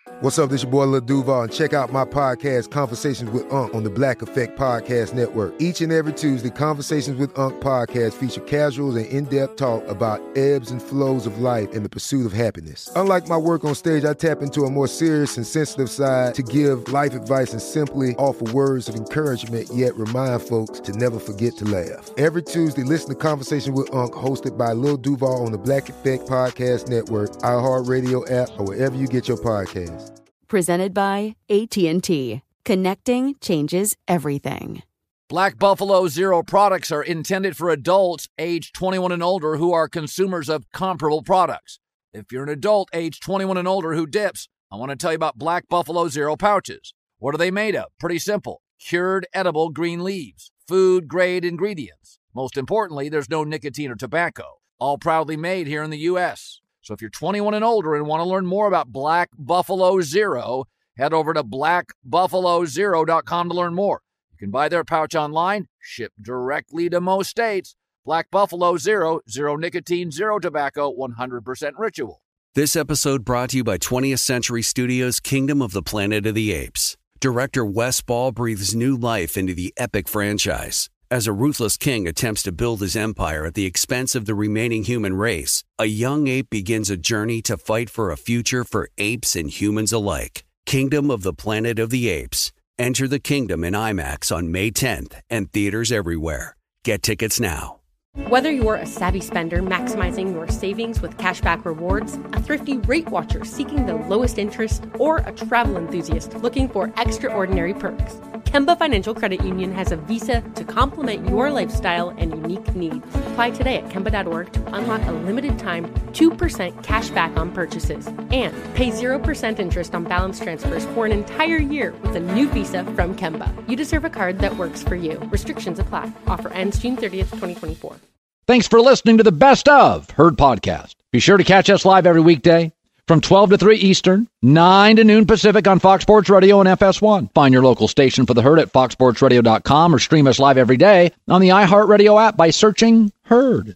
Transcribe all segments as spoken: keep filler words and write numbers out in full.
What's up, this your boy Lil Duval, and check out my podcast, Conversations with Unc, on the Black Effect Podcast Network. Each and every Tuesday, Conversations with Unc podcast feature casuals and in-depth talk about ebbs and flows of life and the pursuit of happiness. Unlike my work on stage, I tap into a more serious and sensitive side to give life advice and simply offer words of encouragement, yet remind folks to never forget to laugh. Every Tuesday, listen to Conversations with Unc, hosted by Lil Duval on the Black Effect Podcast Network, iHeartRadio app, or wherever you get your podcasts. Presented by A T and T. Connecting changes everything. Black Buffalo Zero products are intended for adults age twenty-one and older who are consumers of comparable products. If you're an adult age twenty-one and older who dips, I want to tell you about Black Buffalo Zero pouches. What are they made of? Pretty simple. Cured edible green leaves. Food-grade ingredients. Most importantly, there's no nicotine or tobacco. All proudly made here in the U S So if you're twenty-one and older and want to learn more about Black Buffalo Zero, head over to black buffalo zero dot com to learn more. You can buy their pouch online, shipped directly to most states. Black Buffalo Zero, zero nicotine, zero tobacco, one hundred percent ritual. This episode brought to you by twentieth Century Studios' Kingdom of the Planet of the Apes. Director Wes Ball breathes new life into the epic franchise. As a ruthless king attempts to build his empire at the expense of the remaining human race, a young ape begins a journey to fight for a future for apes and humans alike. Kingdom of the Planet of the Apes. Enter the kingdom in IMAX on May tenth and theaters everywhere. Get tickets now. Whether you're a savvy spender maximizing your savings with cashback rewards, a thrifty rate watcher seeking the lowest interest, or a travel enthusiast looking for extraordinary perks, Kemba Financial Credit Union has a visa to complement your lifestyle and unique needs. Apply today at Kemba dot org to unlock a limited-time two percent cash back on purchases and pay zero percent interest on balance transfers for an entire year with a new visa from Kemba. You deserve a card that works for you. Restrictions apply. Offer ends June thirtieth, twenty twenty-four. Thanks for listening to the Best of Herd Podcast. Be sure to catch us live every weekday from twelve to three Eastern, nine to noon Pacific on Fox Sports Radio and F S one. Find your local station for the Herd at fox sports radio dot com or stream us live every day on the iHeartRadio app by searching Herd.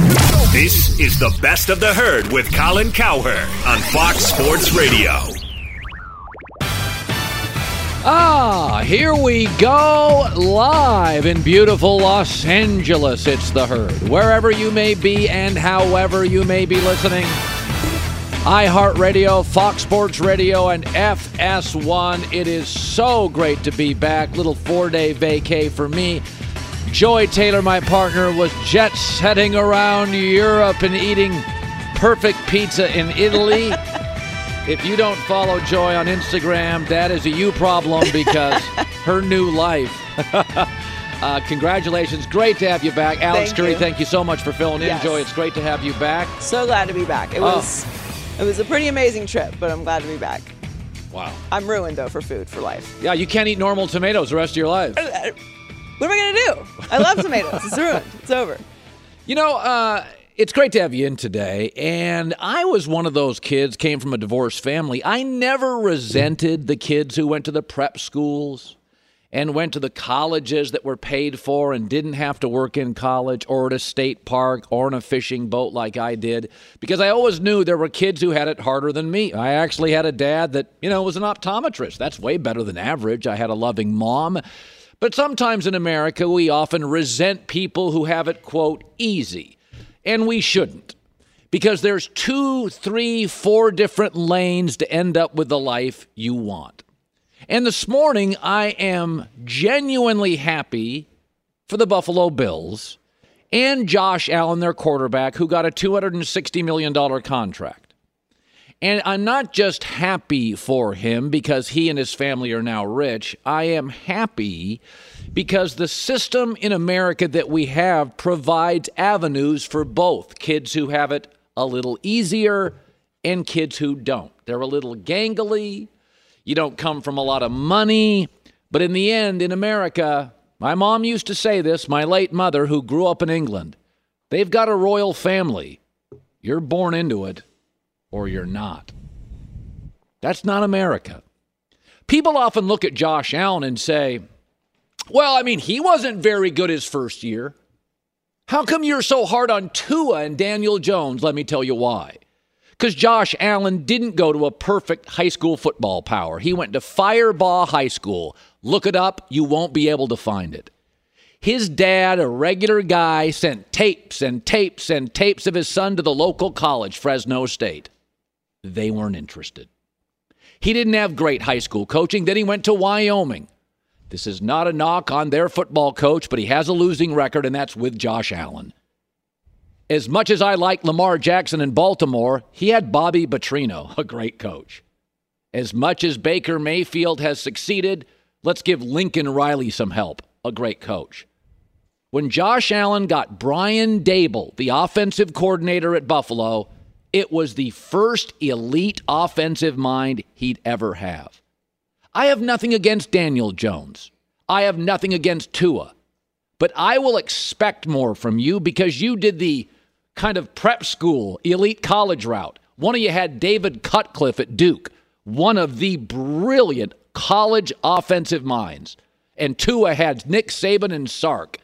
This is the Best of the Herd with Colin Cowherd on Fox Sports Radio. Ah, here we go, live in beautiful Los Angeles. It's the Herd. Wherever you may be and however you may be listening, iHeartRadio, Fox Sports Radio, and F S one. It is so great to be back. Little four-day vacay for me. Joy Taylor, my partner, was jet-setting around Europe and eating perfect pizza in Italy. If you don't follow Joy on Instagram, that is a you problem because her new life. uh, congratulations. Great to have you back. Alex Thank Curry, you. thank you so much for filling Yes. in. Joy, it's great to have you back. So glad to be back. It Oh. was it was a pretty amazing trip, but I'm glad to be back. Wow. I'm ruined, though, for food for life. Yeah, you can't eat normal tomatoes the rest of your life. What am I going to do? I love tomatoes. It's ruined. It's over. You know, uh, it's great to have you in today. And I was one of those kids, came from a divorced family. I never resented the kids who went to the prep schools and went to the colleges that were paid for and didn't have to work in college or at a state park or in a fishing boat like I did, because I always knew there were kids who had it harder than me. I actually had a dad that, you know, was an optometrist. That's way better than average. I had a loving mom. But sometimes in America, we often resent people who have it, quote, easy. And we shouldn't, because there's two, three, four different lanes to end up with the life you want. And this morning, I am genuinely happy for the Buffalo Bills and Josh Allen, their quarterback, who got a two hundred sixty million dollars contract. And I'm not just happy for him because he and his family are now rich. I am happy because the system in America that we have provides avenues for both kids who have it a little easier and kids who don't. They're a little gangly. You don't come from a lot of money. But in the end, in America, my mom used to say this, my late mother, who grew up in England, they've got a royal family. You're born into it or you're not. That's not America. People often look at Josh Allen and say, well, I mean, he wasn't very good his first year. How come you're so hard on Tua and Daniel Jones? Let me tell you why. Because Josh Allen didn't go to a perfect high school football power. He went to Firebaugh High School. Look it up. You won't be able to find it. His dad, a regular guy, sent tapes and tapes and tapes of his son to the local college, Fresno State. They weren't interested. He didn't have great high school coaching. Then he went to Wyoming. This is not a knock on their football coach, but he has a losing record, and that's with Josh Allen. As much as I like Lamar Jackson in Baltimore, he had Bobby Petrino, a great coach. As much as Baker Mayfield has succeeded, let's give Lincoln Riley some help, a great coach. When Josh Allen got Brian Daboll, the offensive coordinator at Buffalo, it was the first elite offensive mind he'd ever have. I have nothing against Daniel Jones. I have nothing against Tua. But I will expect more from you because you did the kind of prep school, elite college route. One of you had David Cutcliffe at Duke, one of the brilliant college offensive minds. And Tua had Nick Saban and Sark.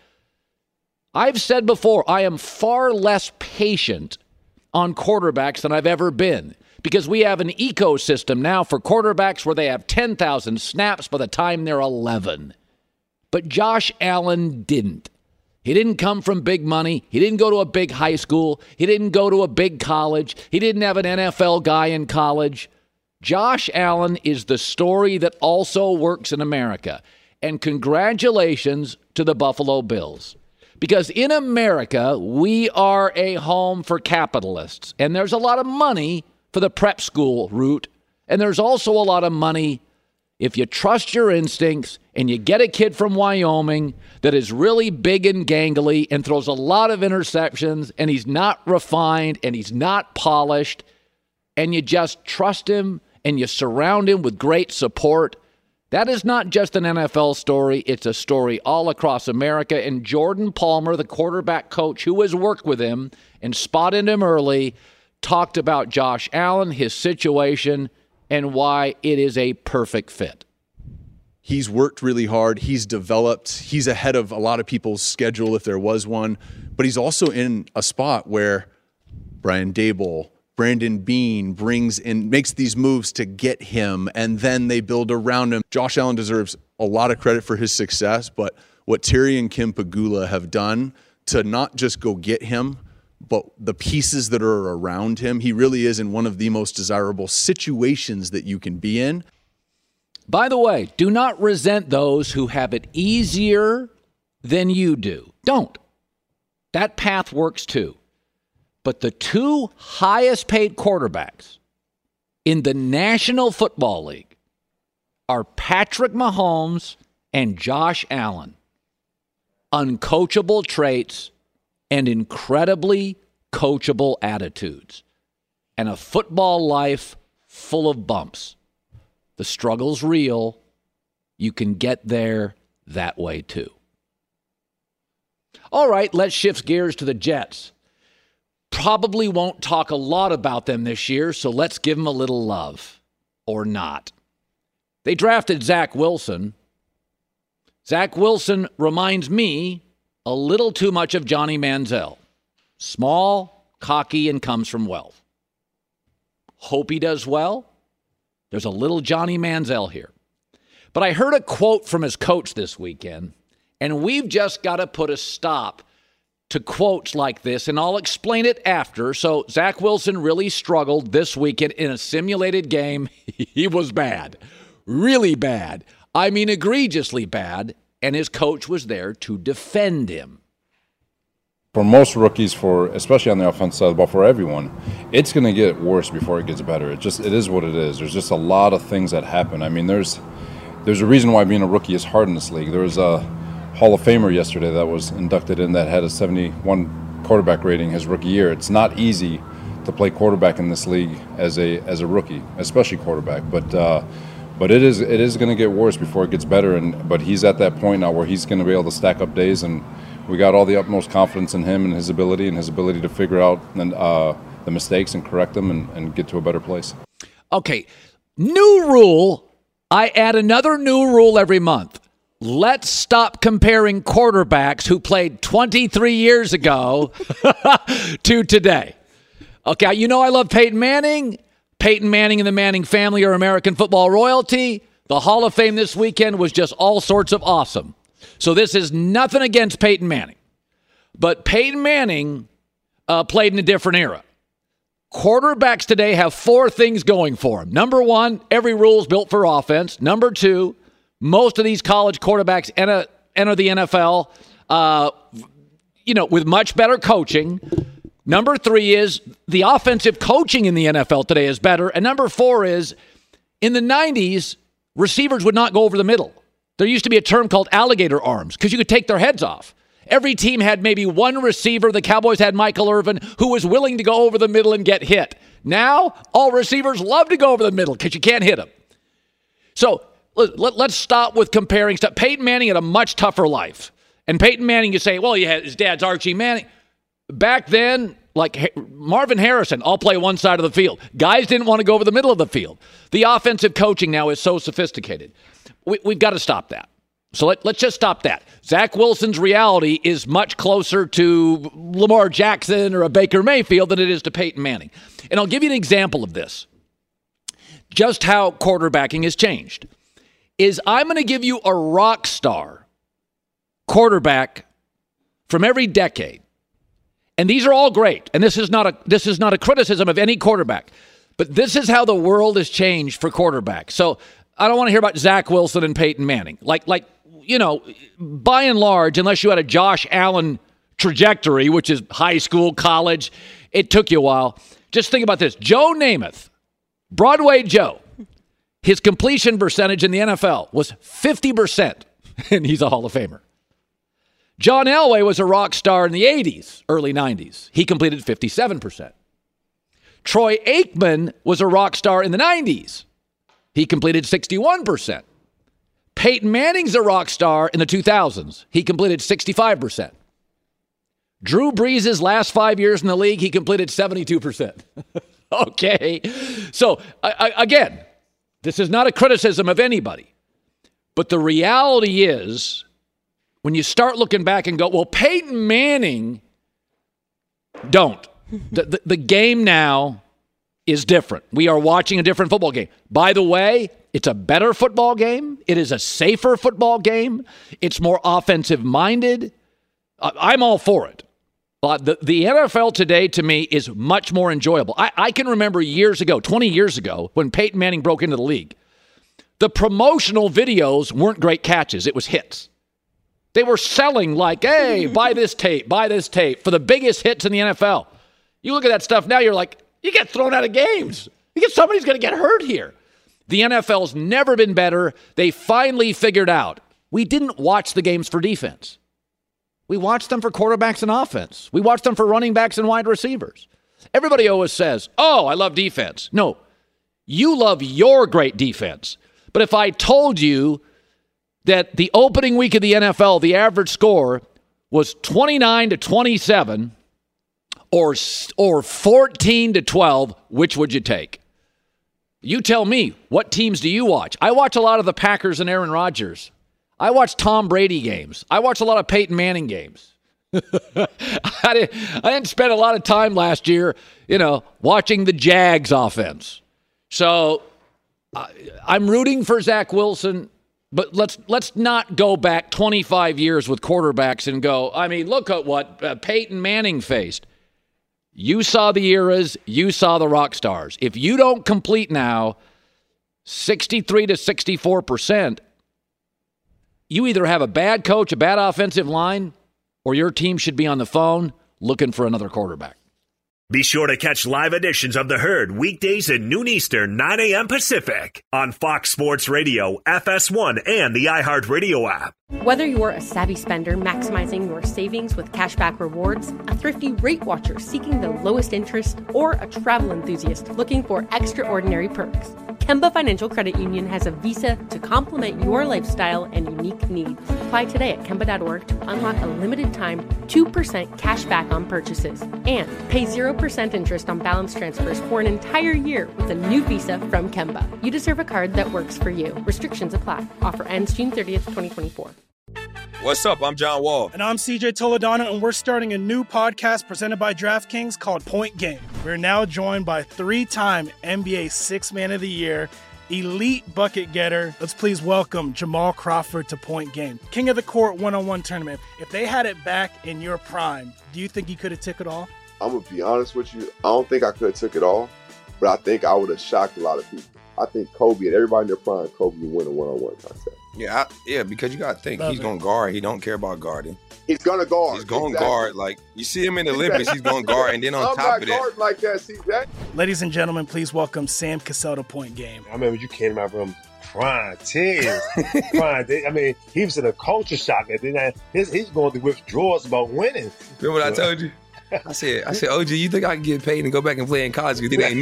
I've said before, I am far less patient on quarterbacks than I've ever been because we have an ecosystem now for quarterbacks where they have ten thousand snaps by the time they're eleven. But Josh Allen didn't. He didn't come from big money. He didn't go to a big high school. He didn't go to a big college. He didn't have an N F L guy in college. Josh Allen is the story that also works in America. And congratulations to the Buffalo Bills. Because in America, we are a home for capitalists. And there's a lot of money for the prep school route. And there's also a lot of money if you trust your instincts and you get a kid from Wyoming that is really big and gangly and throws a lot of interceptions and he's not refined and he's not polished, and you just trust him and you surround him with great support. That is not just an N F L story. It's a story all across America. And Jordan Palmer, the quarterback coach who has worked with him and spotted him early, talked about Josh Allen, his situation, and why it is a perfect fit. He's worked really hard. He's developed. He's ahead of a lot of people's schedule if there was one. But he's also in a spot where Brian Daboll, Brandon Beane brings in, makes these moves to get him, and then they build around him. Josh Allen deserves a lot of credit for his success, but what Terry and Kim Pegula have done to not just go get him, but the pieces that are around him, he really is in one of the most desirable situations that you can be in. By the way, do not resent those who have it easier than you do. Don't. That path works too. But the two highest paid quarterbacks in the National Football League are Patrick Mahomes and Josh Allen. Uncoachable traits and incredibly coachable attitudes. And a football life full of bumps. The struggle's real. You can get there that way too. All right, let's shift gears to the Jets. Probably won't talk a lot about them this year, so let's give them a little love. Or not. They drafted Zach Wilson. Zach Wilson reminds me a little too much of Johnny Manziel. Small, cocky, and comes from wealth. Hope he does well. There's a little Johnny Manziel here. But I heard a quote from his coach this weekend, and we've just got to put a stop to quotes like this, and I'll explain it after. So Zach Wilson really struggled this weekend in a simulated game. He was bad, really bad. I mean, egregiously bad, and his coach was there to defend him. For most rookies, for especially on the offensive side, but for everyone, it's going to get worse before it gets better. It just it is what it is. There's just a lot of things that happen. I mean, there's there's a reason why being a rookie is hard in this league. There was a Hall of Famer yesterday that was inducted in that had a seventy-one quarterback rating his rookie year. It's not easy to play quarterback in this league as a as a rookie, especially quarterback. But uh, but it is it is going to get worse before it gets better. And but he's at that point now where he's going to be able to stack up days, and we got all the utmost confidence in him and his ability and his ability to figure out and, uh, the mistakes and correct them and, and get to a better place. Okay, new rule. I add another new rule every month. Let's stop comparing quarterbacks who played twenty-three years ago to today. Okay, you know I love Peyton Manning. Peyton Manning and the Manning family are American football royalty. The Hall of Fame this weekend was just all sorts of awesome. So this is nothing against Peyton Manning. But Peyton Manning uh, played in a different era. Quarterbacks today have four things going for them. Number one, every rule is built for offense. Number two, most of these college quarterbacks enter, enter the N F L, uh, you know, with much better coaching. Number three is the offensive coaching in the N F L today is better. And number four is in the nineties, receivers would not go over the middle. There used to be a term called alligator arms because you could take their heads off. Every team had maybe one receiver. The Cowboys had Michael Irvin, who was willing to go over the middle and get hit. Now, all receivers love to go over the middle because you can't hit them. So let, let, let's stop with comparing stuff. Peyton Manning had a much tougher life. And Peyton Manning, you say, well, he had, his dad's Archie Manning. Back then, like Marvin Harrison, I'll play one side of the field. Guys didn't want to go over the middle of the field. The offensive coaching now is so sophisticated. We, we've got to stop that. So let, let's just stop that. Zach Wilson's reality is much closer to Lamar Jackson or a Baker Mayfield than it is to Peyton Manning. And I'll give you an example of this. Just how quarterbacking has changed. Is I'm going to give you a rock star quarterback from every decade. And these are all great. And this is not a this is not a criticism of any quarterback. But this is how the world has changed for quarterbacks. So I don't want to hear about Zach Wilson and Peyton Manning. Like, like you know, by and large, unless you had a Josh Allen trajectory, which is high school, college, it took you a while. Just think about this. Joe Namath, Broadway Joe, his completion percentage in the N F L was fifty percent, and he's a Hall of Famer. John Elway was a rock star in the eighties, early nineties. He completed fifty-seven percent. Troy Aikman was a rock star in the nineties. He completed sixty-one percent. Peyton Manning's a rock star in the two thousands. He completed sixty-five percent. Drew Brees' last five years in the league, he completed seventy-two percent. Okay. So, I, I, again, this is not a criticism of anybody. But the reality is, when you start looking back and go, well, Peyton Manning, don't. The, the, the game now is different. We are watching a different football game. By the way, it's a better football game. It is a safer football game. It's more offensive-minded. I'm all for it. Uh, the, the N F L today, to me, is much more enjoyable. I, I can remember years ago, twenty years ago, when Peyton Manning broke into the league, the promotional videos weren't great catches. It was hits. They were selling like, hey, buy this tape, buy this tape for the biggest hits in the N F L. You look at that stuff now, you're like, you get thrown out of games. You get somebody's going to get hurt here. The N F L's never been better. They finally figured out we didn't watch the games for defense. We watched them for quarterbacks and offense. We watched them for running backs and wide receivers. Everybody always says, oh, I love defense. No, you love your great defense. But if I told you that the opening week of the N F L, the average score was twenty-nine to twenty-seven or, or fourteen to twelve, which would you take? You tell me, what teams do you watch? I watch a lot of the Packers and Aaron Rodgers. I watch Tom Brady games. I watch a lot of Peyton Manning games. I, didn't, I didn't spend a lot of time last year, you know, watching the Jags offense. So uh, I'm rooting for Zach Wilson, but let's let's not go back twenty-five years with quarterbacks and go, I mean, look at what uh, Peyton Manning faced. You saw the eras. You saw the rock stars. If you don't complete now sixty-three to sixty-four percent, you either have a bad coach, a bad offensive line, or your team should be on the phone looking for another quarterback. Be sure to catch live editions of The Herd weekdays at noon Eastern, nine a.m. Pacific on Fox Sports Radio, F S one, and the iHeartRadio app. Whether you're a savvy spender maximizing your savings with cashback rewards, a thrifty rate watcher seeking the lowest interest, or a travel enthusiast looking for extraordinary perks, Kemba Financial Credit Union has a visa to complement your lifestyle and unique needs. Apply today at Kemba dot org to unlock a limited time two percent cash back on purchases and pay zero percent interest on balance transfers for an entire year with a new visa from Kemba. You deserve a card that works for you. Restrictions apply. Offer ends June thirtieth, twenty twenty-four. What's up? I'm John Wall. And I'm C J Toledano, and we're starting a new podcast presented by DraftKings called Point Game. We're now joined by three-time N B A Sixth Man of the Year, elite bucket getter. Let's please welcome Jamal Crawford to Point Game. King of the Court one-on-one tournament. If they had it back in your prime, do you think you could have took it all? I'm going to be honest with you. I don't think I could have took it all, but I think I would have shocked a lot of people. I think Kobe and everybody in their prime, Kobe would win a one-on-one contest. Yeah, I, yeah, because you got to think. Love he's going to guard. He don't care about guarding. He's going to guard. He's going to exactly. guard. Like, you see him in the Olympics, he's going to guard. And then on I'm top of that. I'm not guarding like that, C J. Ladies and gentlemen, please welcome Sam Cassell to Point Game. I remember you came out from prime ten. prime, I mean, he was in a culture shock. And then his, he's going through withdrawals about winning. Remember what I told you? I said, I said, O G, you think I can get paid and go back and play in college because it ain't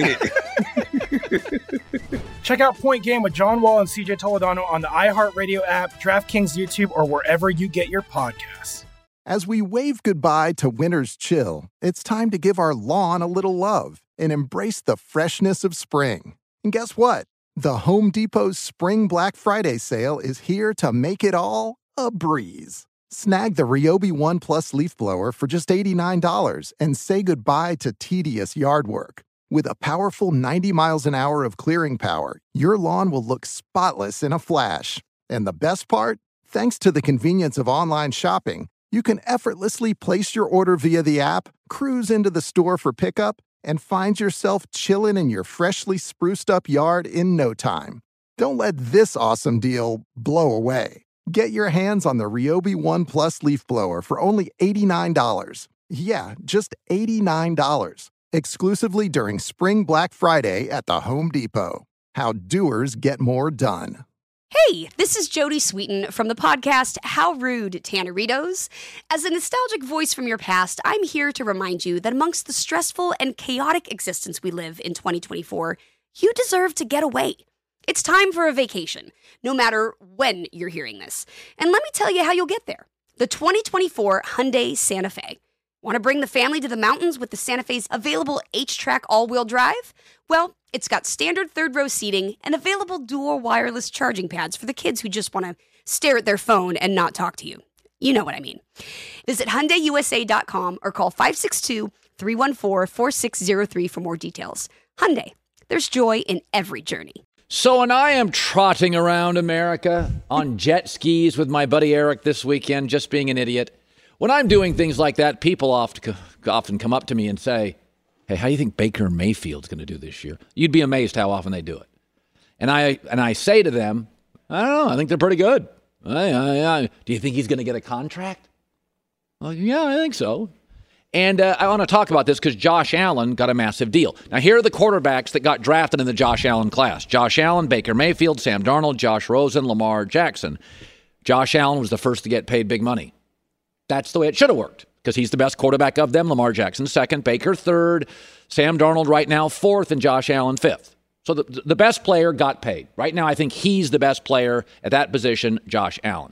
it? Check out Point Game with John Wall and C J Toledano on the iHeartRadio app, DraftKings YouTube, or wherever you get your podcasts. As we wave goodbye to winter's chill, it's time to give our lawn a little love and embrace the freshness of spring. And guess what? The Home Depot's Spring Black Friday sale is here to make it all a breeze. Snag the Ryobi One Plus leaf blower for just eighty-nine dollars and say goodbye to tedious yard work. With a powerful ninety miles an hour of clearing power, your lawn will look spotless in a flash. And the best part? Thanks to the convenience of online shopping, you can effortlessly place your order via the app, cruise into the store for pickup, and find yourself chilling in your freshly spruced up yard in no time. Don't let this awesome deal blow away. Get your hands on the Ryobi One Plus leaf blower for only eighty-nine dollars. Yeah, just eighty-nine dollars. Exclusively during Spring Black Friday at the Home Depot. How doers get more done. Hey, this is Jodie Sweetin from the podcast How Rude, Tanneritos. As a nostalgic voice from your past, I'm here to remind you that amongst the stressful and chaotic existence we live in twenty twenty-four, you deserve to get away. It's time for a vacation, no matter when you're hearing this. And let me tell you how you'll get there. The twenty twenty-four Hyundai Santa Fe. Want to bring the family to the mountains with the Santa Fe's available H-Track all-wheel drive? Well, it's got standard third-row seating and available dual wireless charging pads for the kids who just want to stare at their phone and not talk to you. You know what I mean. Visit Hyundai U S A dot com or call five six two, three one four, four six zero three for more details. Hyundai, there's joy in every journey. So when I am trotting around America on jet skis with my buddy Eric this weekend, just being an idiot, when I'm doing things like that, people often come up to me and say, hey, how do you think Baker Mayfield's going to do this year? You'd be amazed how often they do it. And I and I say to them, I don't know, I think they're pretty good. I, I, I, do you think he's going to get a contract? Well, yeah, I think so. And uh, I want to talk about this because Josh Allen got a massive deal. Now, here are the quarterbacks that got drafted in the Josh Allen class. Josh Allen, Baker Mayfield, Sam Darnold, Josh Rosen, Lamar Jackson. Josh Allen was the first to get paid big money. That's the way it should have worked because he's the best quarterback of them. Lamar Jackson second, Baker third, Sam Darnold right now fourth, and Josh Allen fifth. So the, the best player got paid. Right now, I think he's the best player at that position, Josh Allen.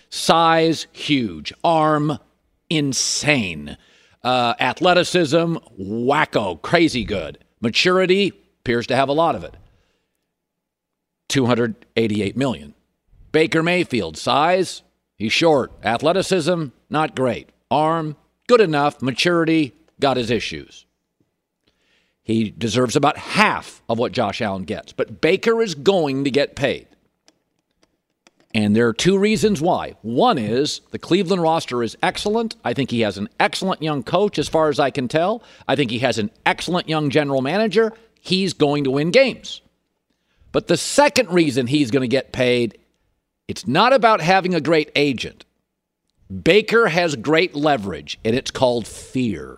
Size, huge. Arm, insane. Uh, athleticism, wacko, crazy good. Maturity, appears to have a lot of it. two hundred eighty-eight million dollars. Baker Mayfield, size, he's short. Athleticism, not great. Arm, good enough. Maturity, got his issues. He deserves about half of what Josh Allen gets. But Baker is going to get paid. And there are two reasons why. One is the Cleveland roster is excellent. I think he has an excellent young coach as far as I can tell. I think he has an excellent young general manager. He's going to win games. But the second reason he's going to get paid, it's not about having a great agent. Baker has great leverage, and it's called fear.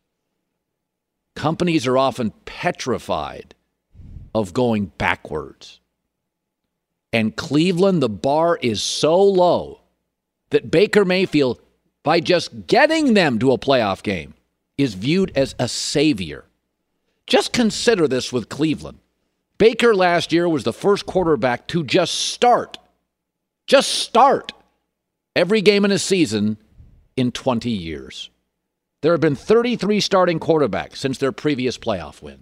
Companies are often petrified of going backwards. And Cleveland, the bar is so low that Baker Mayfield, by just getting them to a playoff game, is viewed as a savior. Just consider this with Cleveland. Baker last year was the first quarterback to just start, just start every game in a season in twenty years. There have been thirty-three starting quarterbacks since their previous playoff win.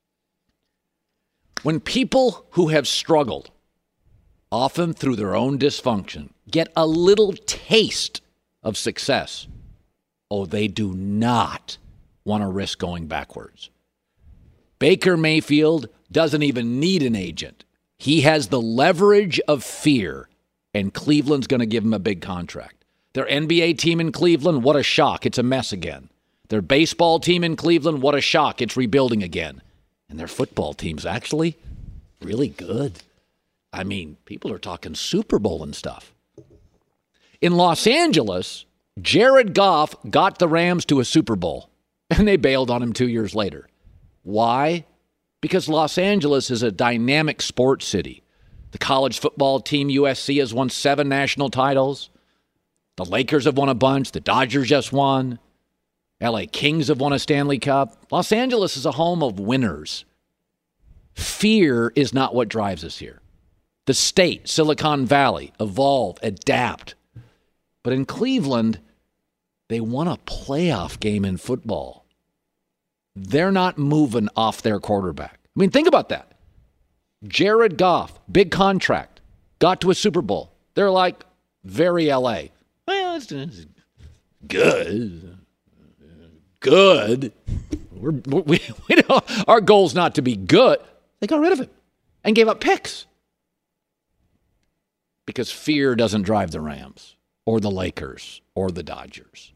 When people who have struggled, often through their own dysfunction, get a little taste of success, oh, they do not want to risk going backwards. Baker Mayfield doesn't even need an agent. He has the leverage of fear, and Cleveland's going to give him a big contract. Their N B A team in Cleveland, what a shock. It's a mess again. Their baseball team in Cleveland, what a shock. It's rebuilding again. And their football team's actually really good. I mean, people are talking Super Bowl and stuff. In Los Angeles, Jared Goff got the Rams to a Super Bowl, and they bailed on him two years later. Why? Because Los Angeles is a dynamic sports city. The college football team U S C has won seven national titles. The Lakers have won a bunch. The Dodgers just won. L A Kings have won a Stanley Cup. Los Angeles is a home of winners. Fear is not what drives us here. The state, Silicon Valley, evolve, adapt. But in Cleveland, they won a playoff game in football. They're not moving off their quarterback. I mean, think about that. Jared Goff, big contract, got to a Super Bowl. They're like, very L A. Well, it's, it's good. Good. We're, we, we know our goal's not to be good. They got rid of him and gave up picks. Because fear doesn't drive the Rams or the Lakers or the Dodgers.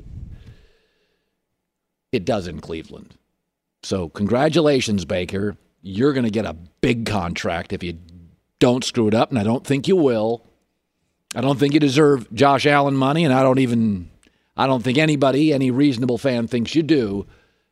It does in Cleveland. So congratulations, Baker. You're going to get a big contract if you don't screw it up, and I don't think you will. I don't think you deserve Josh Allen money, and I don't even, I don't think anybody, any reasonable fan thinks you do.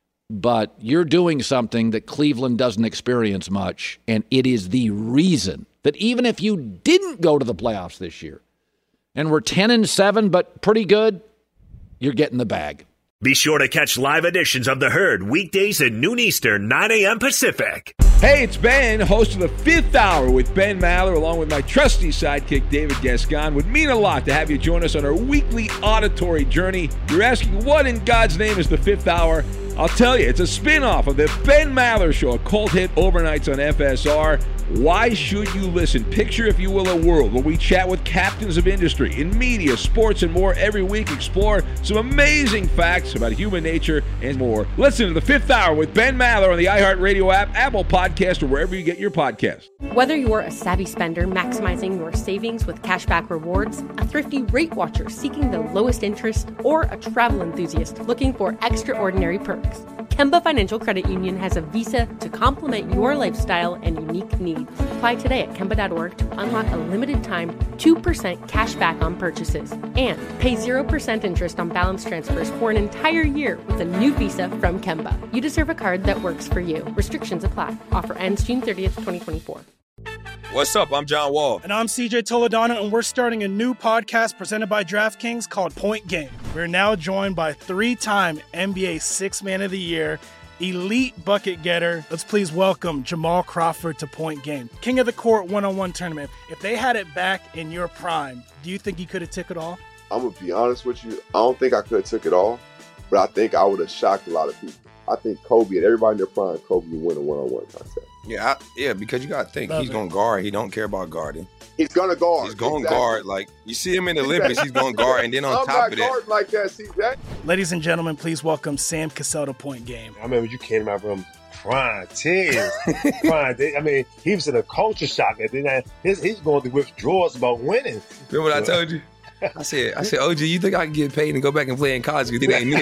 But you're doing something that Cleveland doesn't experience much, and it is the reason that even if you didn't go to the playoffs this year and were ten and seven but pretty good, you're getting the bag. Be sure to catch live editions of The Herd weekdays at noon Eastern, nine a.m. Pacific. Hey, it's Ben, host of the Fifth Hour with Ben Maller, along with my trusty sidekick, David Gascon. Would mean a lot to have you join us on our weekly auditory journey. You're asking, what in God's name is the Fifth Hour? I'll tell you, it's a spin-off of the Ben Maller Show, a cult hit overnights on F S R. Why should you listen? Picture, if you will, a world where we chat with captains of industry in media, sports, and more every week. Explore some amazing facts about human nature and more. Listen to the Fifth Hour with Ben Maller on the iHeartRadio app, Apple Podcast, or wherever you get your podcasts. Whether you're a savvy spender maximizing your savings with cashback rewards, a thrifty rate watcher seeking the lowest interest, or a travel enthusiast looking for extraordinary perks, Kemba Financial Credit Union has a visa to complement your lifestyle and unique needs. Apply today at Kemba dot org to unlock a limited time two percent cash back on purchases and pay zero percent interest on balance transfers for an entire year with a new visa from Kemba. You deserve a card that works for you. Restrictions apply. Offer ends June thirtieth, twenty twenty-four. What's up? I'm John Wall. And I'm C J Toledano, and we're starting a new podcast presented by DraftKings called Point Game. We're now joined by three-time N B A Sixth Man of the Year, elite bucket getter. Let's please welcome Jamal Crawford to Point Game. King of the Court one-on-one tournament. If they had it back in your prime, do you think you could have took it all? I'm going to be honest with you. I don't think I could have took it all, but I think I would have shocked a lot of people. I think Kobe and everybody in their prime, Kobe would win a one-on-one contest. Yeah, I, yeah, because you got to think, Love he's it. going to guard. He don't care about guarding. He's going to guard. He's going to Exactly. guard. Like, you see him in the Olympics, he's going to guard. And then on I'm top not of that, guarding like that, C J. Ladies and gentlemen, please welcome Sam Cassell to Point Game. I remember you came to my room crying, tears, crying. I mean, he was in a culture shock. And then I, his, he's going through withdrawals about winning. remember what I told you? I said, I said, O G, you think I can get paid and go back and play in college because it ain't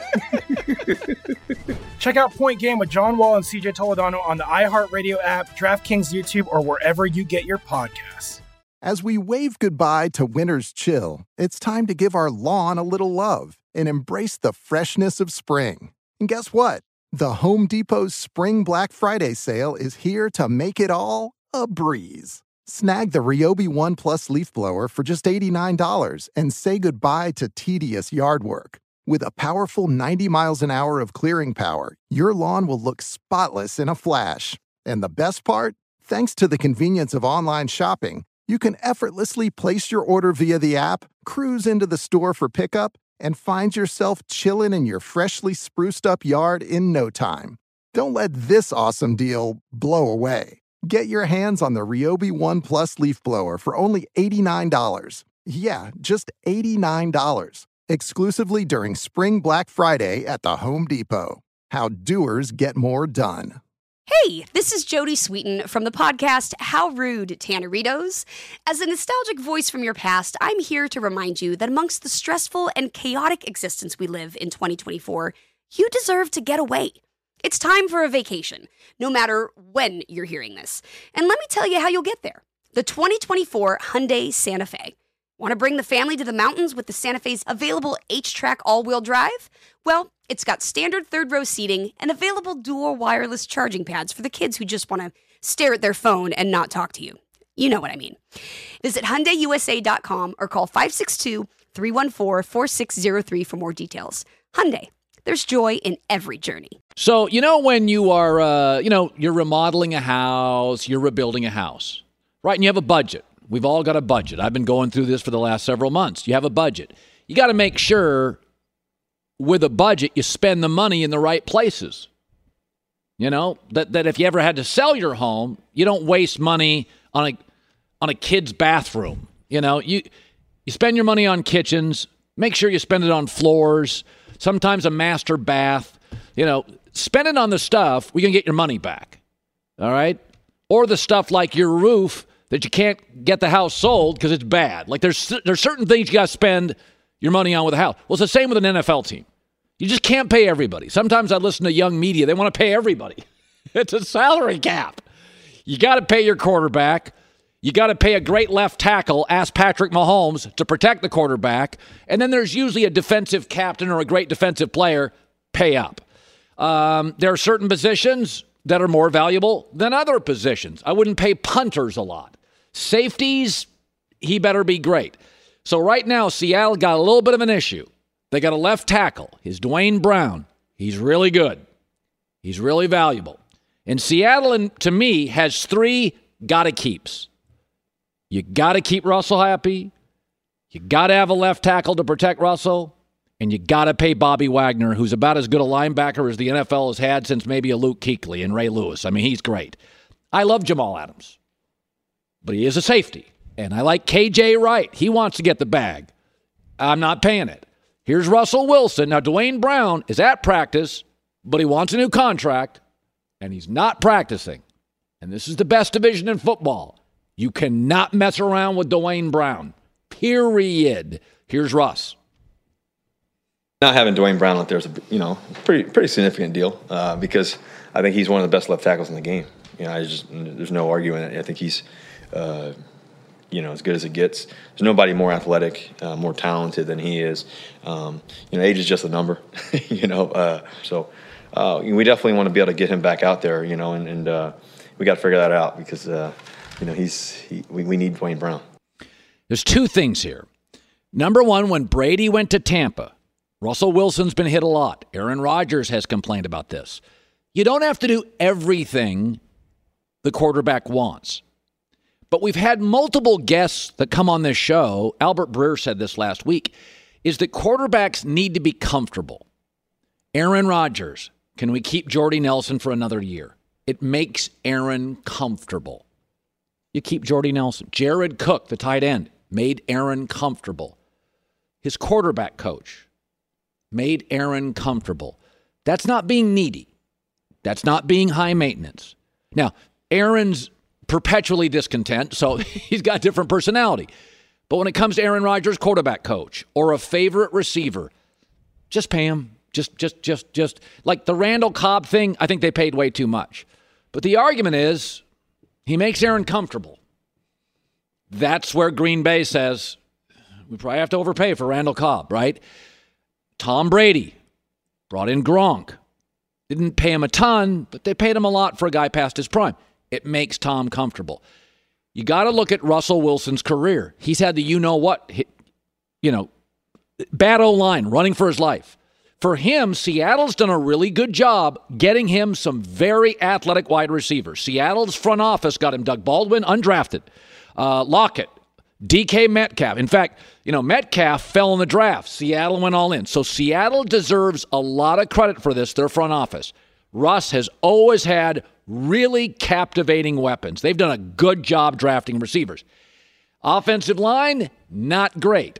it? Check out Point Game with John Wall and C J Toledano on the iHeartRadio app, DraftKings YouTube, or wherever you get your podcasts. As we wave goodbye to winter's chill, it's time to give our lawn a little love and embrace the freshness of spring. And guess what? The Home Depot's Spring Black Friday sale is here to make it all a breeze. Snag the Ryobi One Plus leaf blower for just eighty-nine dollars and say goodbye to tedious yard work. With a powerful ninety miles an hour of clearing power, your lawn will look spotless in a flash. And the best part? Thanks to the convenience of online shopping, you can effortlessly place your order via the app, cruise into the store for pickup, and find yourself chilling in your freshly spruced up yard in no time. Don't let this awesome deal blow away. Get your hands on the Ryobi One Plus leaf blower for only eighty-nine dollars. Yeah, just eighty-nine dollars. Exclusively during Spring Black Friday at the Home Depot. How doers get more done. Hey, this is Jody Sweeten from the podcast How Rude, Tanneritos. As a nostalgic voice from your past, I'm here to remind you that amongst the stressful and chaotic existence we live in twenty twenty-four, you deserve to get away. It's time for a vacation, no matter when you're hearing this. And let me tell you how you'll get there. The twenty twenty-four Hyundai Santa Fe. Want to bring the family to the mountains with the Santa Fe's available H-Track all-wheel drive? Well, it's got standard third-row seating and available dual wireless charging pads for the kids who just want to stare at their phone and not talk to you. You know what I mean. Visit Hyundai U S A dot com or call five six two, three one four, four six zero three for more details. Hyundai, there's joy in every journey. So, you know, when you are, uh, you know, you're remodeling a house, you're rebuilding a house, right? And you have a budget. We've all got a budget. I've been going through this for the last several months. You have a budget. You got to make sure with a budget, you spend the money in the right places. You know, that, that if you ever had to sell your home, you don't waste money on a on a kid's bathroom. You know, you you spend your money on kitchens. Make sure you spend it on floors, sometimes a master bath. You know, spend it on the stuff where you can get your money back. All right? Or the stuff like your roof that you can't get the house sold because it's bad. Like there's there's certain things you got to spend your money on with a house. Well, it's the same with an N F L team. You just can't pay everybody. Sometimes I listen to young media. They want to pay everybody. It's a salary cap. You got to pay your quarterback. You got to pay a great left tackle, ask Patrick Mahomes, to protect the quarterback. And then there's usually a defensive captain or a great defensive player. Pay up. Um, there are certain positions that are more valuable than other positions. I wouldn't pay punters a lot. Safeties, he better be great. So right now, Seattle got a little bit of an issue. They got a left tackle. His Dwayne Brown. He's really good. He's really valuable. And Seattle, to me, has three gotta keeps. You got to keep Russell happy. You got to have a left tackle to protect Russell. And you got to pay Bobby Wagner, who's about as good a linebacker as the N F L has had since maybe a Luke Kuechly and Ray Lewis. I mean, he's great. I love Jamal Adams, but he is a safety. And I like K J Wright. He wants to get the bag. I'm not paying it. Here's Russell Wilson. Now, Dwayne Brown is at practice, but he wants a new contract, and he's not practicing. And this is the best division in football. You cannot mess around with Dwayne Brown, period. Here's Russ. Not having Dwayne Brown out there is a you know pretty pretty significant deal uh, because I think he's one of the best left tackles in the game. You know, I just there's no arguing it. I think he's uh, you know as good as it gets. There's nobody more athletic, uh, more talented than he is. Um, you know, age is just a number. you know, uh, so uh, we definitely want to be able to get him back out there. You know, and, and uh, we got to figure that out because uh, you know he's he, we, we need Dwayne Brown. There's two things here. Number one, when Brady went to Tampa, Russell Wilson's been hit a lot. Aaron Rodgers has complained about this. You don't have to do everything the quarterback wants. But we've had multiple guests that come on this show. Albert Breer said this last week, is that quarterbacks need to be comfortable. Aaron Rodgers, can we keep Jordy Nelson for another year? It makes Aaron comfortable. You keep Jordy Nelson. Jared Cook, the tight end, made Aaron comfortable. His quarterback coach made Aaron comfortable. That's not being needy. That's not being high maintenance. Now, Aaron's perpetually discontent, so he's got different personality. But when it comes to Aaron Rodgers, quarterback coach, or a favorite receiver, just pay him. Just, just, just, just. Like the Randall Cobb thing, I think they paid way too much. But the argument is, he makes Aaron comfortable. That's where Green Bay says, we probably have to overpay for Randall Cobb, right? Tom Brady brought in Gronk. Didn't pay him a ton, but they paid him a lot for a guy past his prime. It makes Tom comfortable. You got to look at Russell Wilson's career. He's had the you-know-what, you know, bad O-line, running for his life. For him, Seattle's done a really good job getting him some very athletic wide receivers. Seattle's front office got him Doug Baldwin, undrafted. Uh, Lockett. D K Metcalf. In fact, you know, Metcalf fell in the draft. Seattle went all in. So Seattle deserves a lot of credit for this, their front office. Russ has always had really captivating weapons. They've done a good job drafting receivers. Offensive line, not great.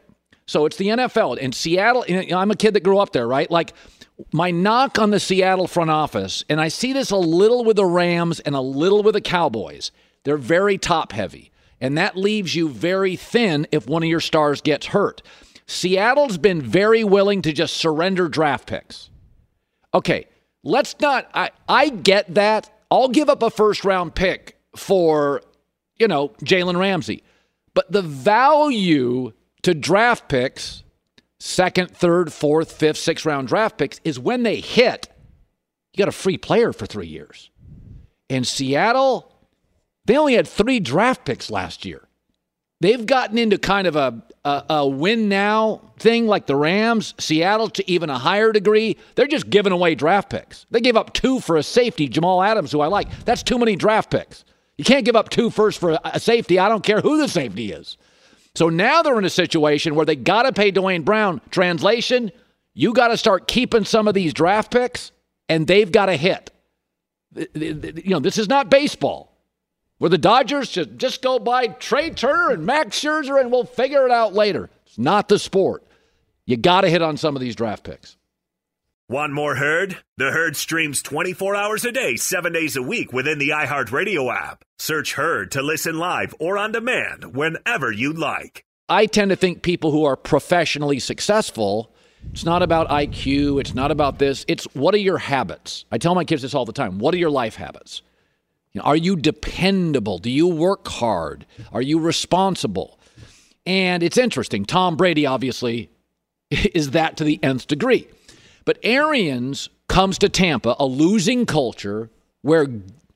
So it's the N F L. In Seattle, I'm a kid that grew up there, right? Like, my knock on the Seattle front office, and I see this a little with the Rams and a little with the Cowboys, they're very top-heavy. And that leaves you very thin if one of your stars gets hurt. Seattle's been very willing to just surrender draft picks. Okay, let's not, I, I get that. I'll give up a first-round pick for, you know, Jalen Ramsey. But the value to draft picks, second, third, fourth, fifth, sixth round draft picks, is when they hit, you got a free player for three years. In Seattle, they only had three draft picks last year. They've gotten into kind of a, a, a win now thing like the Rams. Seattle, to even a higher degree, they're just giving away draft picks. They gave up two for a safety, Jamal Adams, who I like. That's too many draft picks. You can't give up two first for a, a safety. I don't care who the safety is. So now they're in a situation where they got to pay Dwayne Brown. Translation, you got to start keeping some of these draft picks, and they've got to hit. You know, this is not baseball, where the Dodgers just, just go by Trey Turner and Max Scherzer and we'll figure it out later. It's not the sport. You got to hit on some of these draft picks. Want more Herd? The Herd streams twenty-four hours a day, seven days a week within the iHeartRadio app. Search Herd to listen live or on demand whenever you like. I tend to think people who are professionally successful, it's not about I Q, it's not about this, it's what are your habits? I tell my kids this all the time. What are your life habits? You know, are you dependable? Do you work hard? Are you responsible? And it's interesting. Tom Brady, obviously, is that to the nth degree. But Arians comes to Tampa, a losing culture where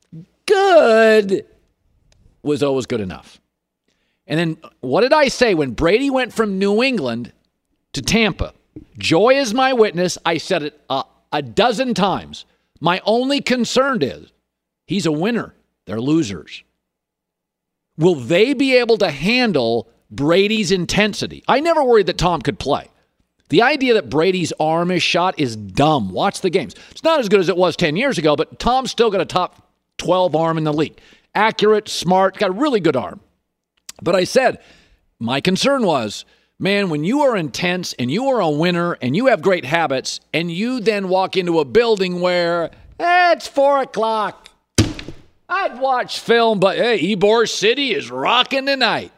good was always good enough. And then what did I say when Brady went from New England to Tampa? Joy is my witness. I said it a, a dozen times. My only concern is he's a winner. They're losers. Will they be able to handle Brady's intensity? I never worried that Tom could play. The idea that Brady's arm is shot is dumb. Watch the games. It's not as good as it was ten years ago, but Tom's still got a top twelve arm in the league. Accurate, smart, got a really good arm. But I said, my concern was, man, when you are intense and you are a winner and you have great habits and you then walk into a building where eh, it's four o'clock. I'd watch film, but hey, Ybor City is rocking tonight.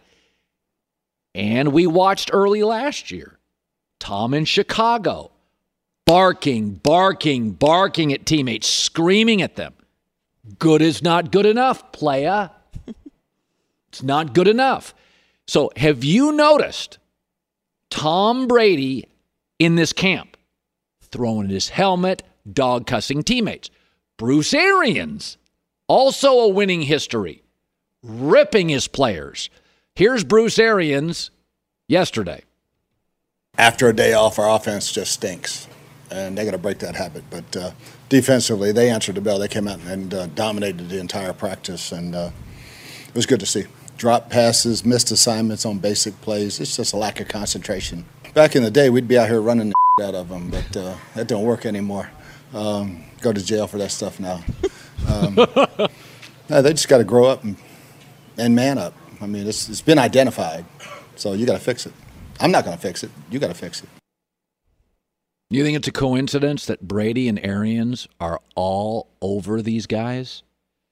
And we watched early last year. Tom in Chicago, barking, barking, barking at teammates, screaming at them. Good is not good enough, playa. It's not good enough. So have you noticed Tom Brady in this camp throwing his helmet, dog cussing teammates? Bruce Arians, also a winning history, ripping his players. Here's Bruce Arians yesterday. After a day off, our offense just stinks, and they're going to break that habit. But uh, defensively, they answered the bell. They came out and uh, dominated the entire practice, and uh, it was good to see. Drop passes, missed assignments on basic plays. It's just a lack of concentration. Back in the day, we'd be out here running the out of them, but uh, that don't work anymore. Um, go to jail for that stuff now. Um, no, they just got to grow up and, and man up. I mean, it's, it's been identified, so you got to fix it. I'm not going to fix it. You got to fix it. You think it's a coincidence that Brady and Arians are all over these guys?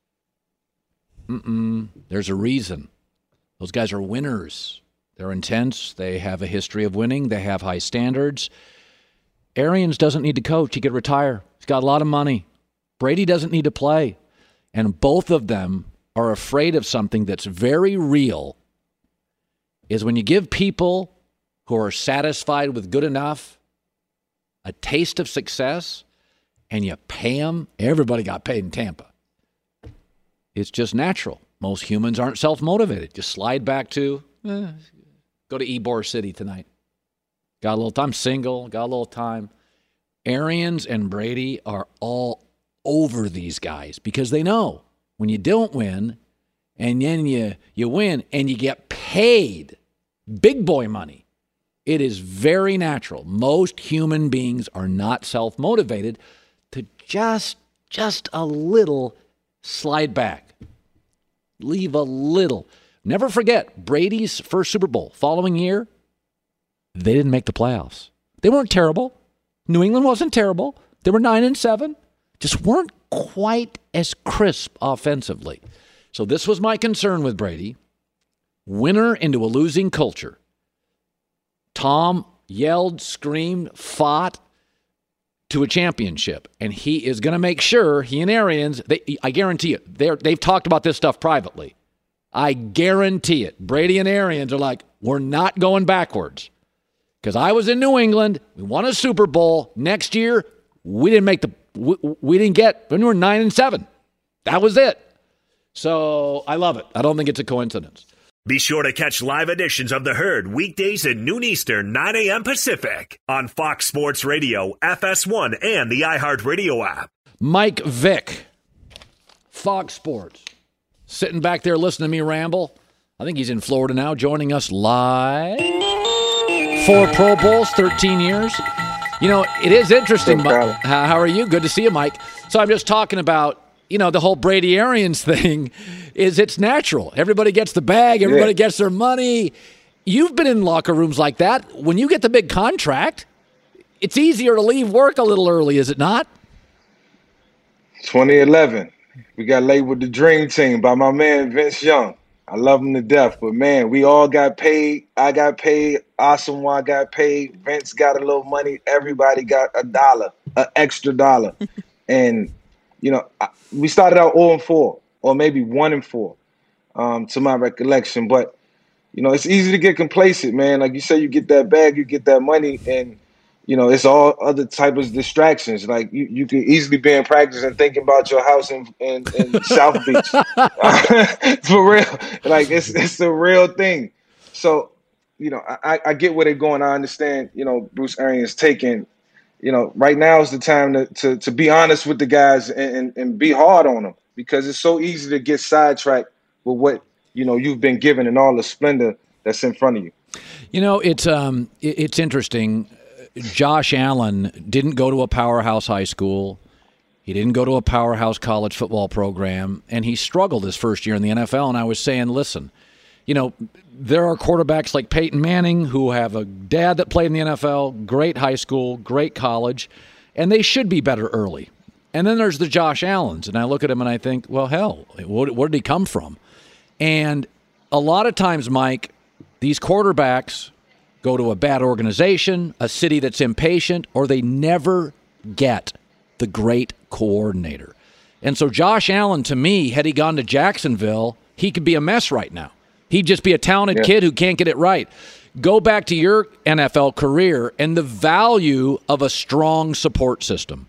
Mm-mm. There's a reason. Those guys are winners. They're intense. They have a history of winning. They have high standards. Arians doesn't need to coach. He could retire. He's got a lot of money. Brady doesn't need to play. And both of them are afraid of something that's very real, is when you give people who are satisfied with good enough a taste of success and you pay them. Everybody got paid in Tampa. It's just natural. Most humans aren't self-motivated. Just slide back to, eh, go to Ybor City tonight. Got a little time. Single, got a little time. Arians and Brady are all over these guys because they know when you don't win and then you, you win and you get paid big boy money, it is very natural. Most human beings are not self-motivated to just, just a little slide back. Leave a little. Never forget, Brady's first Super Bowl, following year, they didn't make the playoffs. They weren't terrible. New England wasn't terrible. They were nine and seven. Just weren't quite as crisp offensively. So this was my concern with Brady. Winner into a losing culture. Tom yelled, screamed, fought to a championship. And he is going to make sure, he and Arians, they, I guarantee it, they're, they've talked about this stuff privately. I guarantee it. Brady and Arians are like, we're not going backwards. Because I was in New England. We won a Super Bowl. Next year, we didn't make the, we, we didn't get, we were nine and seven. That was it. So I love it. I don't think it's a coincidence. Be sure to catch live editions of The Herd weekdays at noon Eastern, nine a.m. Pacific on Fox Sports Radio, F S one, and the iHeartRadio app. Mike Vick, Fox Sports, sitting back there listening to me ramble. I think he's in Florida now, joining us live. Four Pro Bowls, thirteen years. You know, it is interesting. Mike. How, how are you? Good to see you, Mike. So I'm just talking about, you know, the whole Brady Arians thing is it's natural. Everybody gets the bag. Everybody yeah. gets their money. You've been in locker rooms like that. When you get the big contract, it's easier to leave work a little early, is it not? twenty eleven, we got labeled the Dream Team by my man Vince Young. I love him to death, but man, we all got paid. I got paid. Asamoah got paid. Vince got a little money. Everybody got a dollar, an extra dollar. And, you know, we started out oh and four, or maybe one and four, um, to my recollection. But, you know, it's easy to get complacent, man. Like you say, you get that bag, you get that money, and, you know, it's all other type of distractions. Like you, you could easily be in practice and thinking about your house in, in, in South Beach. For real. Like it's it's a real thing. So, you know, I, I get where they're going. I understand, you know, Bruce Arians taking, you know, right now is the time to to, to be honest with the guys and, and, and be hard on them, because it's so easy to get sidetracked with what, you know, you've been given and all the splendor that's in front of you. You know, it's um it's interesting. Josh Allen didn't go to a powerhouse high school. He didn't go to a powerhouse college football program, and he struggled his first year in the N F L. And I was saying, listen, you know, there are quarterbacks like Peyton Manning who have a dad that played in the N F L, great high school, great college, and they should be better early. And then there's the Josh Allens, and I look at him and I think, well, hell, where, where did he come from? And a lot of times, Mike, these quarterbacks go to a bad organization, a city that's impatient, or they never get the great coordinator. And so Josh Allen, to me, had he gone to Jacksonville, he could be a mess right now. He'd just be a talented yeah. kid who can't get it right. Go back to your N F L career and the value of a strong support system.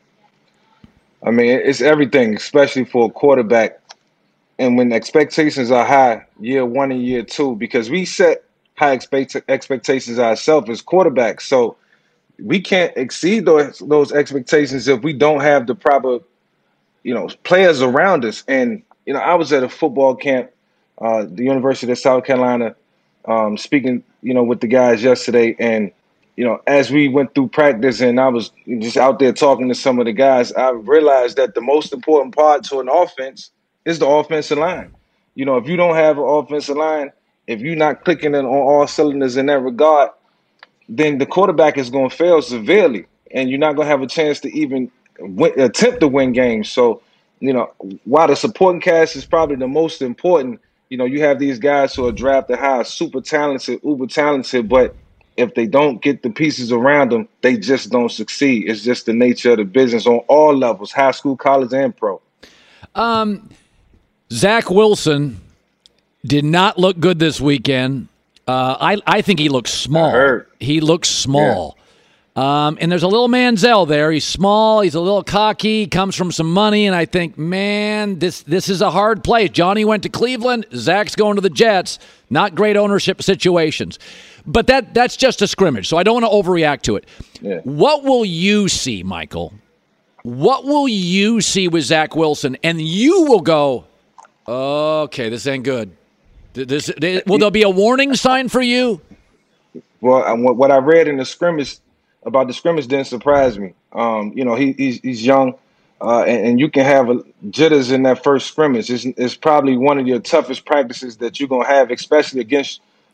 I mean, it's everything, especially for a quarterback. And when expectations are high, year one and year two, because we set high expect- expectations ourselves as quarterbacks. So we can't exceed those, those expectations if we don't have the proper, you know, players around us. And, you know, I was at a football camp, uh, the University of South Carolina, um, speaking, you know, with the guys yesterday. And, you know, as we went through practice and I was just out there talking to some of the guys, I realized that the most important part to an offense is the offensive line. You know, if you don't have an offensive line, if you're not clicking in on all cylinders in that regard, then the quarterback is going to fail severely, and you're not going to have a chance to even win, attempt to win games. So, you know, while the supporting cast is probably the most important, you know, you have these guys who are drafted high, super talented, uber talented, but if they don't get the pieces around them, they just don't succeed. It's just the nature of the business on all levels, high school, college, and pro. Um, Zach Wilson did not look good this weekend. Uh, I I think he looks small. He looks small. Yeah. Um, and there's a little Manziel there. He's small. He's a little cocky. Comes from some money. And I think, man, this this is a hard place. Johnny went to Cleveland. Zach's going to the Jets. Not great ownership situations. But that that's just a scrimmage, so I don't want to overreact to it. Yeah. What will you see, Michael? What will you see with Zach Wilson? And you will go, okay, this ain't good. This, this, will there be a warning sign for you? Well, what I read in the scrimmage about the scrimmage didn't surprise me. Um, you know, he, he's, he's young, uh, and, and you can have a, jitters in that first scrimmage. It's, it's probably one of your toughest practices that you're going to have, especially against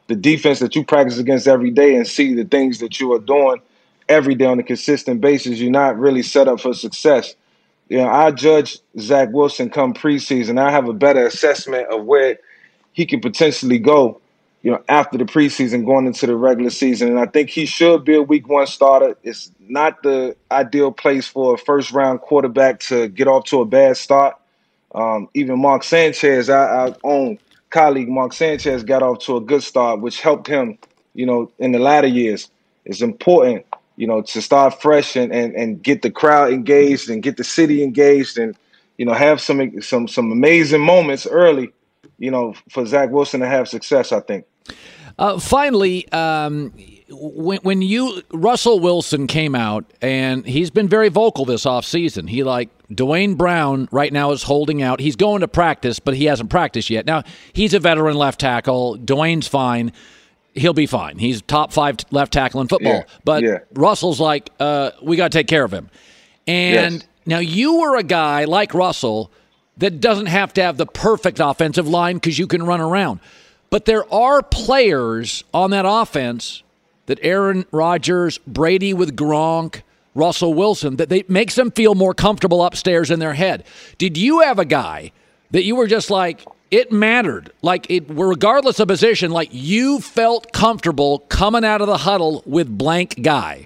the defense that you practice against every day and see the things that you are doing every day on a consistent basis, you're not really set up for success. You know, I judge Zach Wilson come preseason. I have a better assessment of where he could potentially go, you know, after the preseason going into the regular season. And I think he should be a week one starter. It's not the ideal place for a first round quarterback to get off to a bad start. Um, even Mark Sanchez, our, our own colleague Mark Sanchez, got off to a good start, which helped him, you know, in the latter years. It's important, you know, to start fresh and, and, and get the crowd engaged and get the city engaged and, you know, have some some some amazing moments early, you know, for Zach Wilson to have success, I think. Uh, finally, um, when, when you Russell Wilson came out, and he's been very vocal this offseason. He like Dwayne Brown right now is holding out. He's going to practice, but he hasn't practiced yet. Now, he's a veteran left tackle. Dwayne's fine. He'll be fine. He's top five left tackle in football. Yeah, but yeah. Russell's like, uh, we got to take care of him. And Yes. now you were a guy like Russell that doesn't have to have the perfect offensive line because you can run around. But there are players on that offense that Aaron Rodgers, Brady with Gronk, Russell Wilson, that they makes them feel more comfortable upstairs in their head. Did you have a guy that you were just like, it mattered, like it, regardless of position, like you felt comfortable coming out of the huddle with blank guy?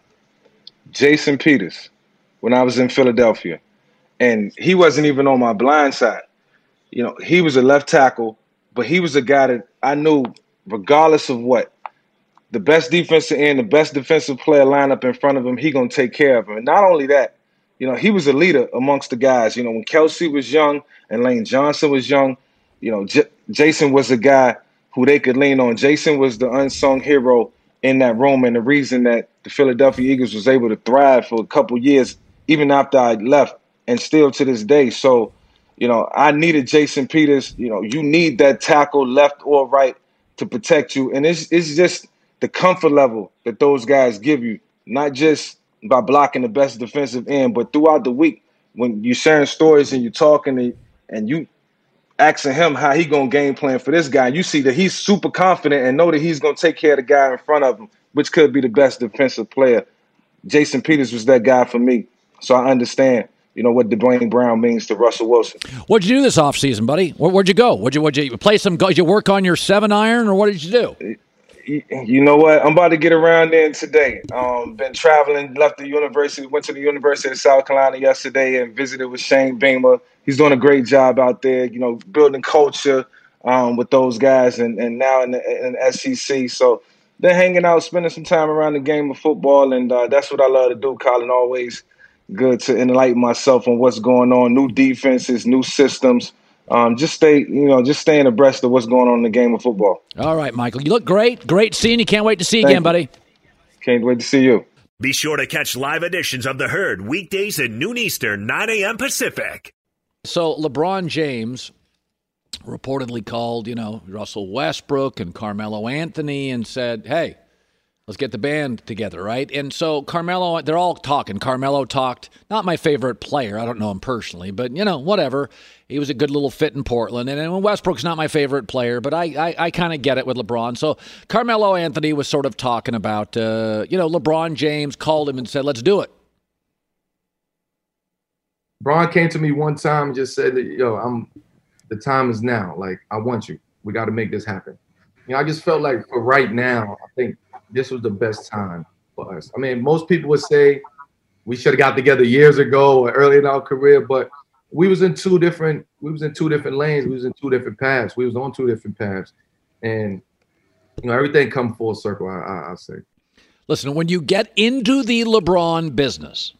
Jason Peters, when I was in Philadelphia, and he wasn't even on my blind side. You know, he was a left tackle, but he was a guy that I knew, regardless of what, the best defensive end, the best defensive player line up in front of him, he gonna take care of him. And not only that, you know, he was a leader amongst the guys. You know, when Kelsey was young and Lane Johnson was young, you know, J- Jason was a guy who they could lean on. Jason was the unsung hero in that room and the reason that the Philadelphia Eagles was able to thrive for a couple years, even after I left, and still to this day. So, you know, I needed Jason Peters. You know, you need that tackle left or right to protect you. And it's it's just the comfort level that those guys give you, not just by blocking the best defensive end, but throughout the week when you're sharing stories and you're talking and, and you asking him how he going to game plan for this guy. You see that he's super confident and know that he's going to take care of the guy in front of him, which could be the best defensive player. Jason Peters was that guy for me. So I understand, you know, what Dwayne Brown means to Russell Wilson. What'd you do this offseason, buddy? Where, where'd you go? What'd you, what'd you play some? Did you work on your seven iron, or what did you do? You know what? I'm about to get around there today. Um, been traveling, left the university, went to the University of South Carolina yesterday and visited with Shane Beamer. He's doing a great job out there, you know, building culture um, with those guys and, and now in the, in the S E C. So they're hanging out, spending some time around the game of football, and uh, that's what I love to do, Colin. Always good to enlighten myself on what's going on, new defenses, new systems. Um, just stay, you know, just staying abreast of what's going on in the game of football. All right, Michael. You look great. Great seeing you. Can't wait to see you Thank again, you. buddy. Can't wait to see you. Be sure to catch live editions of The Herd weekdays at noon Eastern, nine a.m. Pacific. So LeBron James reportedly called, you know, Russell Westbrook and Carmelo Anthony and said, hey, let's get the band together, right? And so Carmelo, they're all talking. Carmelo talked, not my favorite player. I don't know him personally, but, you know, whatever. He was a good little fit in Portland. And, and Westbrook's not my favorite player, but I I, I kind of get it with LeBron. So Carmelo Anthony was sort of talking about, uh, you know, LeBron James called him and said, let's do it. Bron came to me one time and just said that, yo, I'm the time is now. Like, I want you. We got to make this happen. You know, I just felt like for right now, I think this was the best time for us. I mean, most people would say we should have got together years ago or early in our career, but we was in two different, we was in two different lanes. We was in two different paths. We was on two different paths. And, you know, everything come full circle, I, I, I say. Listen, when you get into the LeBron business,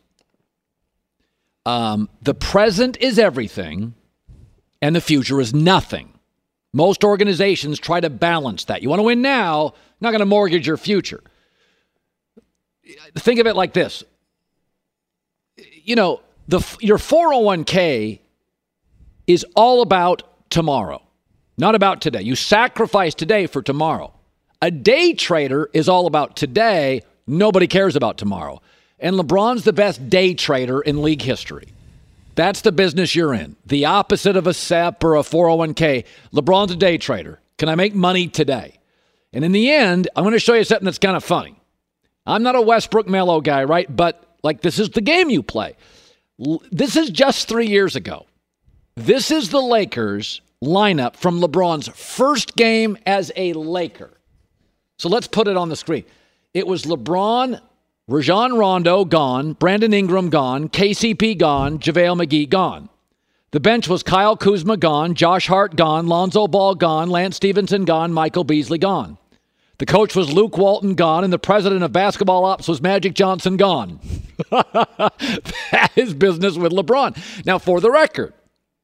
um, the present is everything and the future is nothing. Most organizations try to balance that. You want to win now, not going to mortgage your future. Think of it like this. You know, the your four oh one k is all about tomorrow, not about today. You sacrifice today for tomorrow. A day trader is all about today. Nobody cares about tomorrow. And LeBron's the best day trader in league history. That's the business you're in. The opposite of a S E P or a four oh one k. LeBron's a day trader. Can I make money today? And in the end, I'm going to show you something that's kind of funny. I'm not a Westbrook Melo guy, right? But, like, this is the game you play. L- this is just three years ago. This is the Lakers lineup from LeBron's first game as a Laker. So let's put it on the screen. It was LeBron, Rajon Rondo gone, Brandon Ingram gone, K C P gone, JaVale McGee gone. The bench was Kyle Kuzma gone, Josh Hart gone, Lonzo Ball gone, Lance Stevenson gone, Michael Beasley gone. The coach was Luke Walton gone, and the president of basketball ops was Magic Johnson gone. That is business with LeBron. Now, for the record,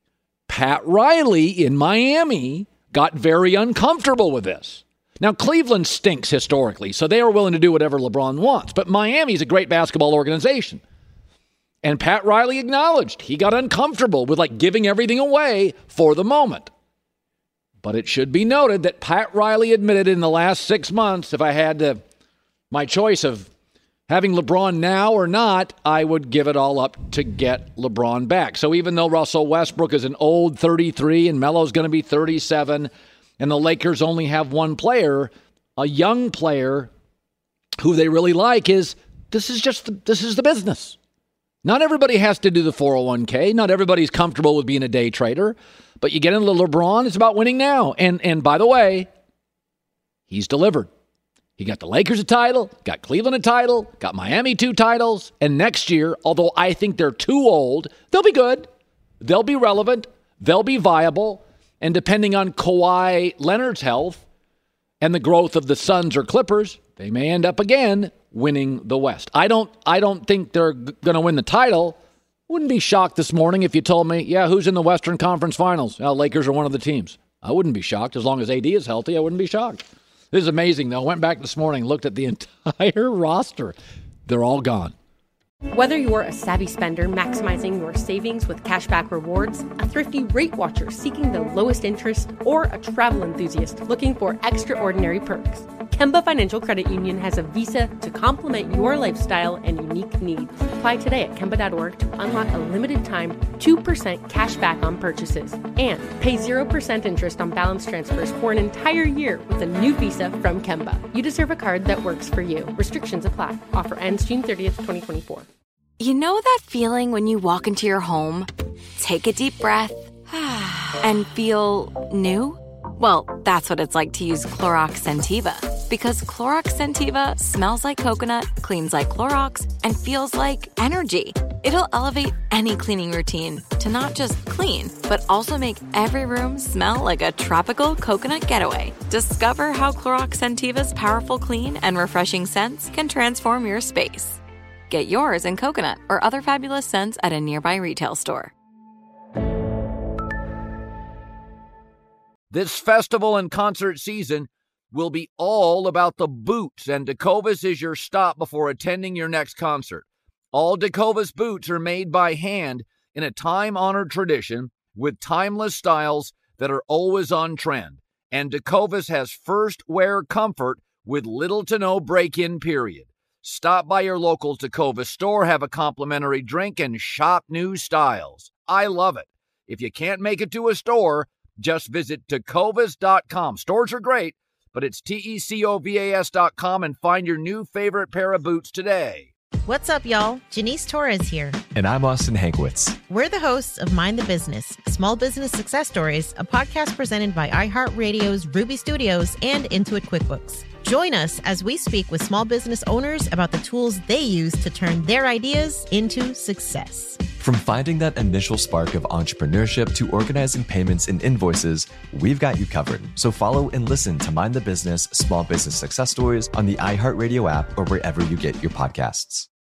Pat Riley in Miami got very uncomfortable with this. Now, Cleveland stinks historically, so they are willing to do whatever LeBron wants. But Miami's a great basketball organization. And Pat Riley acknowledged he got uncomfortable with, like, giving everything away for the moment. But it should be noted that Pat Riley admitted in the last six months, if I had to, my choice of having LeBron now or not, I would give it all up to get LeBron back. So even though Russell Westbrook is an old thirty-three and Melo's going to be thirty-seven, and the Lakers only have one player, a young player who they really like is, this is just, the, this is the business. Not everybody has to do the four oh one k. Not everybody's comfortable with being a day trader. But you get into LeBron, it's about winning now. And and by the way, he's delivered. He got the Lakers a title, got Cleveland a title, got Miami two titles. And next year, although I think they're too old, they'll be good. They'll be relevant. They'll be viable. And depending on Kawhi Leonard's health and the growth of the Suns or Clippers, they may end up again winning the West. I don't I don't think they're g- going to win the title. Wouldn't be shocked this morning if you told me, yeah, who's in the Western Conference Finals? Well, Lakers are one of the teams. I wouldn't be shocked. As long as A D is healthy, I wouldn't be shocked. This is amazing, though. I went back this morning, looked at the entire roster. They're all gone. Whether you're a savvy spender maximizing your savings with cashback rewards, a thrifty rate watcher seeking the lowest interest, or a travel enthusiast looking for extraordinary perks, Kemba Financial Credit Union has a visa to complement your lifestyle and unique needs. Apply today at Kemba dot org to unlock a limited time two percent cash back on purchases and pay zero percent interest on balance transfers for an entire year with a new visa from Kemba. You deserve a card that works for you. Restrictions apply. Offer ends June thirtieth, twenty twenty-four. You know that feeling when you walk into your home, take a deep breath, and feel new? Well, that's what it's like to use Clorox Scentiva. Because Clorox Scentiva smells like coconut, cleans like Clorox, and feels like energy. It'll elevate any cleaning routine to not just clean, but also make every room smell like a tropical coconut getaway. Discover how Clorox Scentiva's powerful clean and refreshing scents can transform your space. Get yours in coconut or other fabulous scents at a nearby retail store. This festival and concert season will be all about the boots, and Tecovas is your stop before attending your next concert. All Tecovas boots are made by hand in a time-honored tradition with timeless styles that are always on trend. And Tecovas has first wear comfort with little to no break-in period. Stop by your local Tecovas store, have a complimentary drink, and shop new styles. I love it. If you can't make it to a store, just visit tecovas dot com. Stores are great, but it's T E C O V A S dot com and find your new favorite pair of boots today. What's up, y'all? Janice Torres here. And I'm Austin Hankwitz. We're the hosts of Mind the Business, Small Business Success Stories, a podcast presented by iHeartRadio's Ruby Studios and Intuit QuickBooks. Join us as we speak with small business owners about the tools they use to turn their ideas into success. From finding that initial spark of entrepreneurship to organizing payments and invoices, we've got you covered. So follow and listen to Mind the Business Small Business Success Stories on the iHeartRadio app or wherever you get your podcasts.